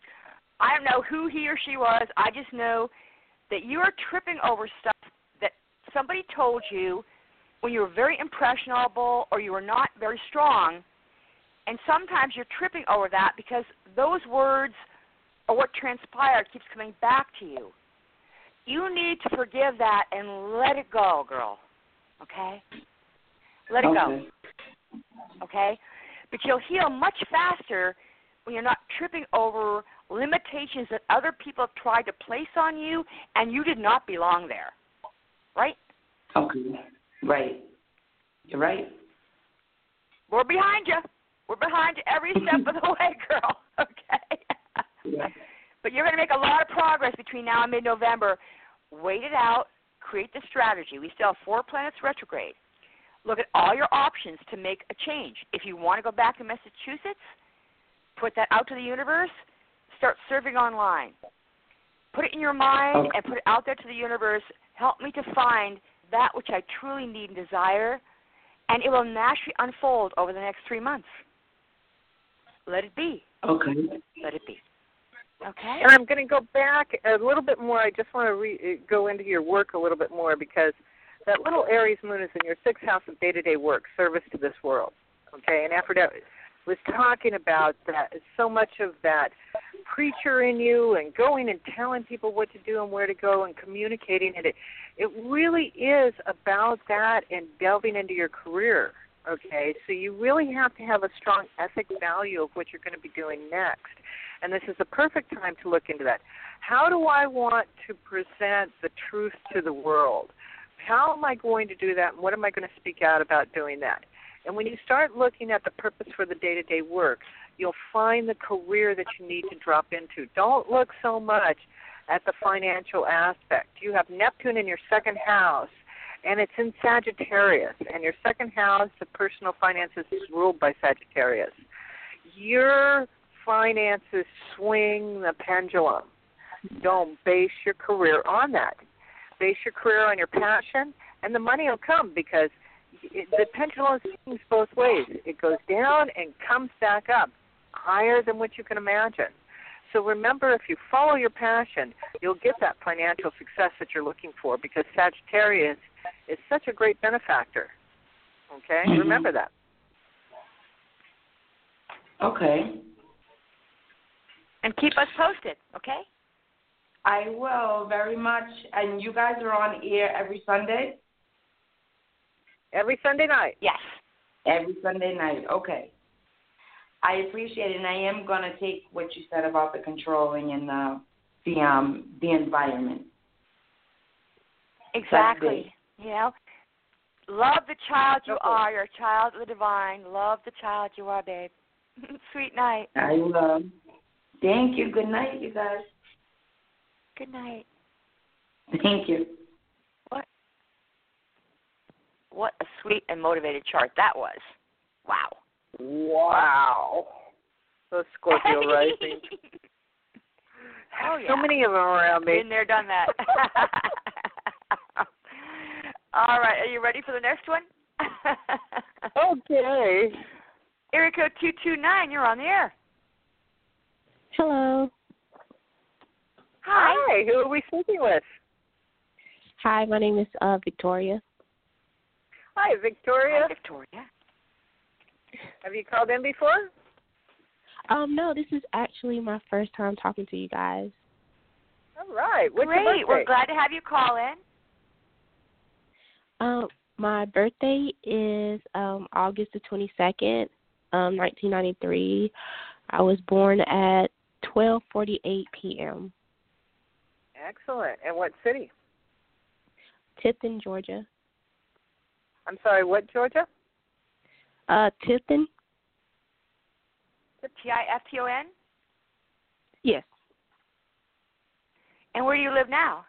I don't know who he or she was. I just know that you are tripping over stuff that somebody told you when you were very impressionable or you were not very strong, and sometimes you're tripping over that because those words or what transpired keeps coming back to you. You need to forgive that and let it go, girl, okay? Let it Okay. go, okay? But you'll heal much faster when you're not tripping over limitations that other people have tried to place on you, and you did not belong there, right? Okay. Right. You're right. We're behind you. We're behind you every step of the way, girl, okay? Yeah. But you're going to make a lot of progress between now and mid-November. Wait it out. Create the strategy. We still have four planets retrograde. Look at all your options to make a change. If you want to go back to Massachusetts, put that out to the universe. Start serving online. Put it in your mind Okay. and put it out there to the universe. Help me to find that which I truly need and desire, and it will naturally unfold over the next three months. Let it be. Okay. Let it be. Okay? And I'm going to go back a little bit more. I just want to re- go into your work a little bit more because that little Aries moon is in your sixth house of day-to-day work, service to this world. Okay? And Aphrodite was talking about that, so much of that preacher in you and going and telling people what to do and where to go and communicating it. It, it really is about that and delving into your career. Okay? So you really have to have a strong ethic value of what you're going to be doing next. And this is the perfect time to look into that. How do I want to present the truth to the world? How am I going to do that, and what am I going to speak out about doing that? And when you start looking at the purpose for the day-to-day work, you'll find the career that you need to drop into. Don't look so much at the financial aspect. You have Neptune in your second house, and it's in Sagittarius, and your second house, the personal finances, is ruled by Sagittarius. Your finances swing the pendulum. Don't base your career on that. Base your career on your passion, and the money will come because it, the pendulum swings both ways. It goes down and comes back up higher than what you can imagine. So remember, if you follow your passion, you'll get that financial success that you're looking for because Sagittarius is such a great benefactor. Okay? Mm-hmm. Remember that. Okay. And keep us posted, okay? I will very much. And you guys are on air every Sunday? Every Sunday night. Yes. Every Sunday night. Okay. I appreciate it, and I am going to take what you said about the controlling and the the um the environment. Exactly. You know, love the child you Okay. are. You're a child of the divine. Love the child you are, babe. Sweet night. I will. Thank you. Good night, you guys. Good night. Thank you. What? What a sweet and motivated chart that was. Wow. Wow. Those Scorpio rising. Oh, yeah. So many of them around me. Been there, done that. All right, are you ready for the next one? Okay. Area code two two nine, you're on the air. Hello. Hi. Hi, who are we speaking with? Hi, my name is uh, Victoria. Hi, Victoria. Hi, Victoria. Have you called in before? Um, no, this is actually my first time talking to you guys. All right. What's Great. your birthday? We're glad to have you call in. Um, my birthday is um, August the twenty-second, um, nineteen ninety-three. I was born at twelve forty-eight p.m. Excellent. And what city? Tifton, Georgia. I'm sorry, what, Georgia? Uh, Tifton? T I F T O N? Yes. And where do you live now?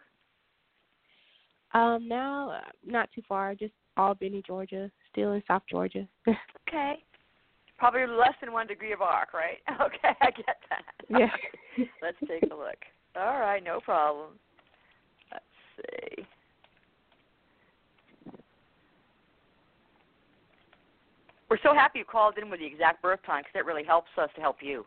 Um, now, uh, not too far, just Albany, Georgia, still in South Georgia. Okay. Probably less than one degree of arc, right? Okay, I get that. Yeah. Let's take a look. All right, no problem. Let's see. We're so happy you called in with the exact birth time because it really helps us to help you.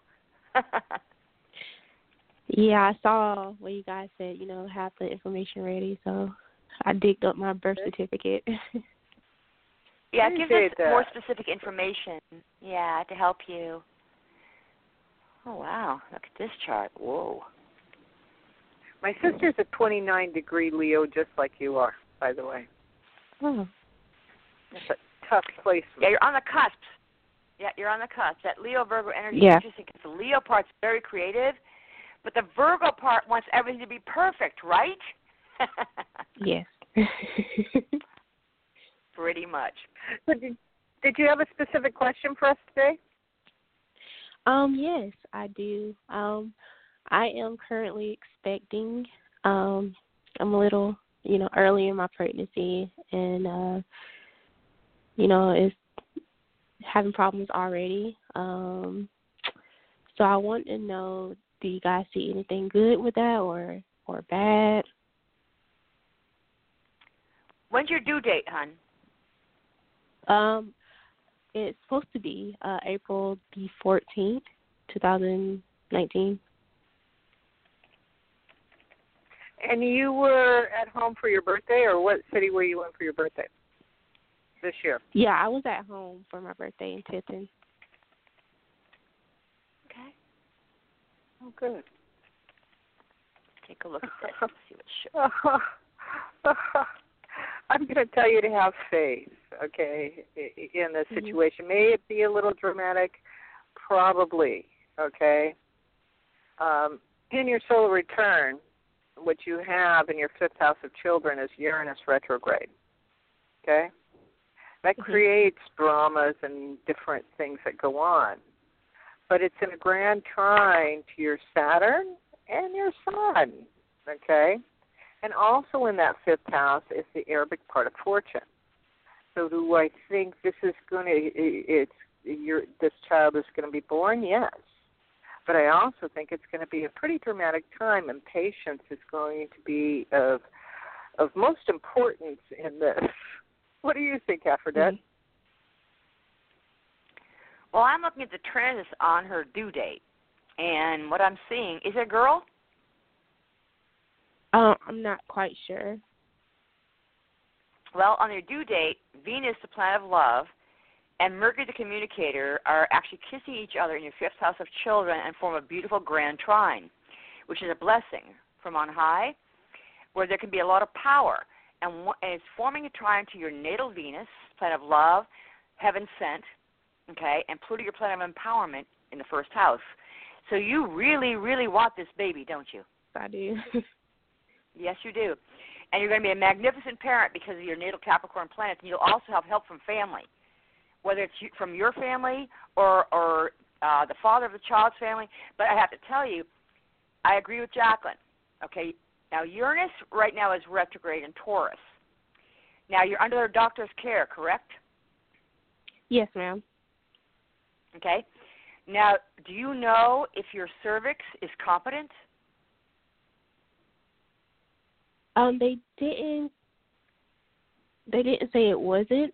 Yeah, I saw what you guys said, you know, have the information ready, so I digged up my birth certificate. Yeah, it gives Appreciate us that. more specific information, yeah, to help you. Oh, wow. Look at this chart. Whoa. My sister's a twenty-nine degree Leo, just like you are, by the way. Oh. It's a tough place. Yeah, you're on the cusp. Yeah, you're on the cusp. That Leo Virgo energy Yeah. is interesting because the Leo part's very creative, but the Virgo part wants everything to be perfect, right? Yes. Pretty much. So did, did you have a specific question for us today? Um, yes, I do. Um, I am currently expecting. Um, I'm a little, you know, early in my pregnancy, and uh, you know, it's having problems already. Um, so I want to know, do you guys see anything good with that, or or bad? When's your due date, hon? Um, it's supposed to be uh, April the fourteenth, twenty nineteen. And you were at home for your birthday, or what city were you in for your birthday this year? Yeah, I was at home for my birthday in Tifton. Okay. Oh, good. Take a look at this and see what shows. I'm going to tell you to have faith, okay, in this Mm-hmm. situation. May it be a little dramatic? Probably, okay. Um, in your solar return, what you have in your fifth house of children is Uranus retrograde, okay? That Mm-hmm. creates dramas and different things that go on. But it's in a grand trine to your Saturn and your Sun, okay? And also in that fifth house is the Arabic part of fortune. So do I think this is going to, it's, you're, this child is going to be born? Yes. But I also think it's going to be a pretty dramatic time, and patience is going to be of of most importance in this. What do you think, Aphrodite? Mm-hmm. Well, I'm looking at the transits on her due date, and what I'm seeing, is it a girl? Uh, I'm not quite sure. Well, on your due date, Venus, the planet of love, and Mercury, the communicator, are actually kissing each other in your fifth house of children and form a beautiful grand trine, which is a blessing from on high, where there can be a lot of power. And, and it's forming a trine to your natal Venus, planet of love, heaven sent, okay, and Pluto, your planet of empowerment, in the first house. So you really, really want this baby, don't you? I do. Yes, you do. And you're going to be a magnificent parent because of your natal Capricorn planets, and you'll also have help from family, whether it's from your family or, or uh, the father of the child's family. But I have to tell you, I agree with Jacqueline. Okay, now Uranus right now is retrograde in Taurus. Now you're under their doctor's care, correct? Yes, ma'am. Okay. Now, do you know if your cervix is competent? Um, they didn't. They didn't say it wasn't.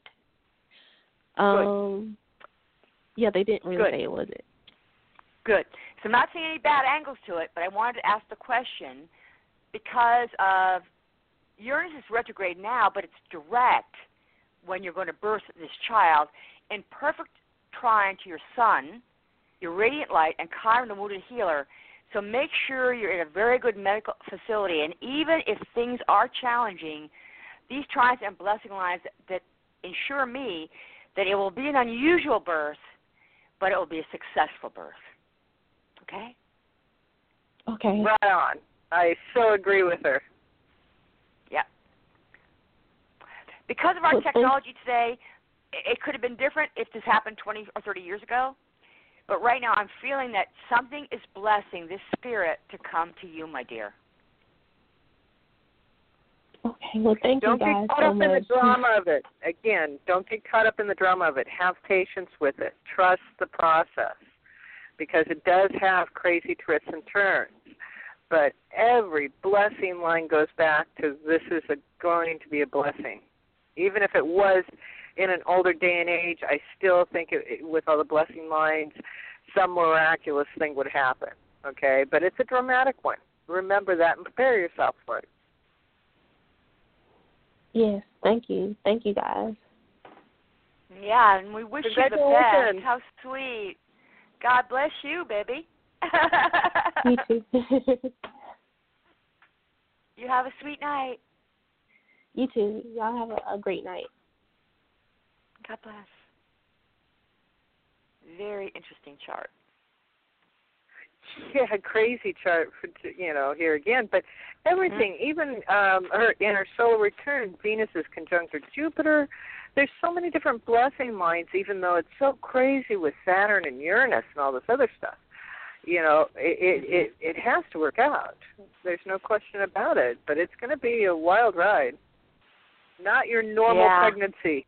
Um, Good. Yeah, they didn't really Good. say it wasn't. Good. So I'm not seeing any bad angles to it, but I wanted to ask the question because of Uranus is retrograde now, but it's direct when you're going to birth this child in perfect trine to your sun, your radiant light, and Chiron, the wounded healer. So make sure you're in a very good medical facility, and even if things are challenging, these trines and blessing lines that, that ensure me that it will be an unusual birth, but it will be a successful birth. Okay? Okay. Right on. I so agree with her. Yeah. Because of our technology today, it could have been different if this happened twenty or thirty years ago. But right now I'm feeling that something is blessing this spirit to come to you, my dear. Okay, well, thank don't you guys get caught so up much. in the drama of it. Again, don't get caught up in the drama of it. Have patience with it. Trust the process because it does have crazy twists and turns. But every blessing line goes back to this is a, going to be a blessing. Even if it was in an older day and age, I still think it, it, with all the blessing lines, some miraculous thing would happen. Okay? But it's a dramatic one. Remember that and prepare yourself for it. Yes, thank you. Thank you, guys. Yeah, and we wish you the best. How sweet. God bless you, baby. You too. You have a sweet night. You too. Y'all have a, a great night. God bless. Very interesting chart. Yeah, crazy chart, for, you know, here again. But everything, mm-hmm. even um, her, in her solar return, Venus is conjunct Jupiter. There's so many different blessing lines, even though it's so crazy with Saturn and Uranus and all this other stuff. You know, it it, it, it has to work out. There's no question about it. But it's going to be a wild ride. Not your normal yeah. pregnancy.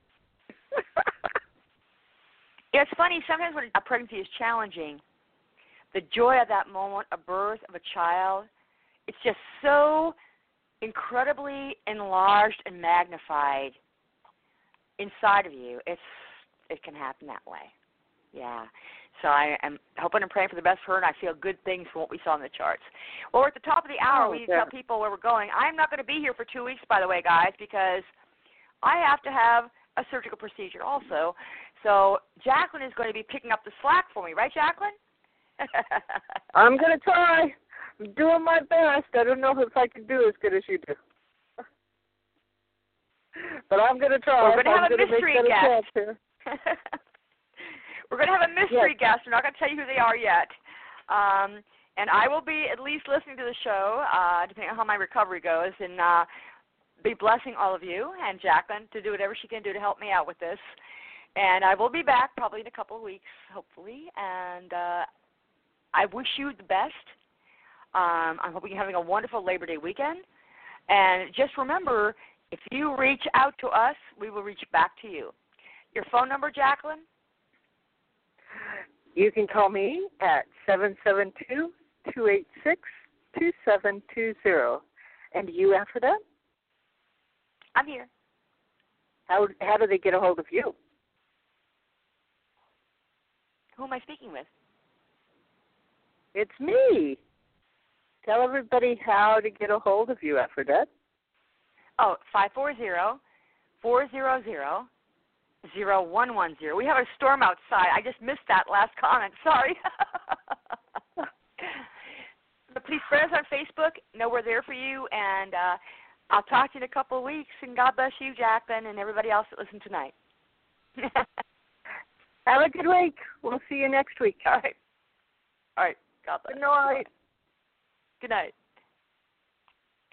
Yeah, it's funny. Sometimes when a pregnancy is challenging, the joy of that moment, a birth of a child, it's just so incredibly enlarged and magnified inside of you. It's it can happen that way. Yeah. So I am hoping and praying for the best for her, and I feel good things from what we saw in the charts. Well, we're at the top of the hour. Oh, we need to yeah. tell people where we're going. I'm not going to be here for two weeks, by the way, guys, because I have to have a surgical procedure also. So Jacqueline is going to be picking up the slack for me. Right, Jacqueline? I'm going to try. I'm doing my best. I don't know if I can do as good as you do. But I'm going to try. We're going to have I'm a mystery guest. Here. We're going to have a mystery yes. guest. We're not going to tell you who they are yet. Um, and I will be at least listening to the show, uh, depending on how my recovery goes, and uh, be blessing all of you and Jacqueline to do whatever she can do to help me out with this. And I will be back probably in a couple of weeks, hopefully. And uh, I wish you the best. Um, I'm hoping you're having a wonderful Labor Day weekend. And just remember, if you reach out to us, we will reach back to you. Your phone number, Jacqueline? You can call me at seven seven two, two eight six, two seven two zero. And you, Aphrodite? I'm here. How how do they get a hold of you? Who am I speaking with? It's me. Tell everybody how to get a hold of you, Aphrodite. Oh, five four zero, four zero zero, zero one one zero. We have a storm outside. I just missed that last comment. Sorry. So please friend us on Facebook. Know we're there for you, and uh, I'll talk to you in a couple of weeks. And God bless you, Jacqueline, and everybody else that listened tonight. Have a good week. We'll see you next week. All right. All right. God bless. Good night. Good night.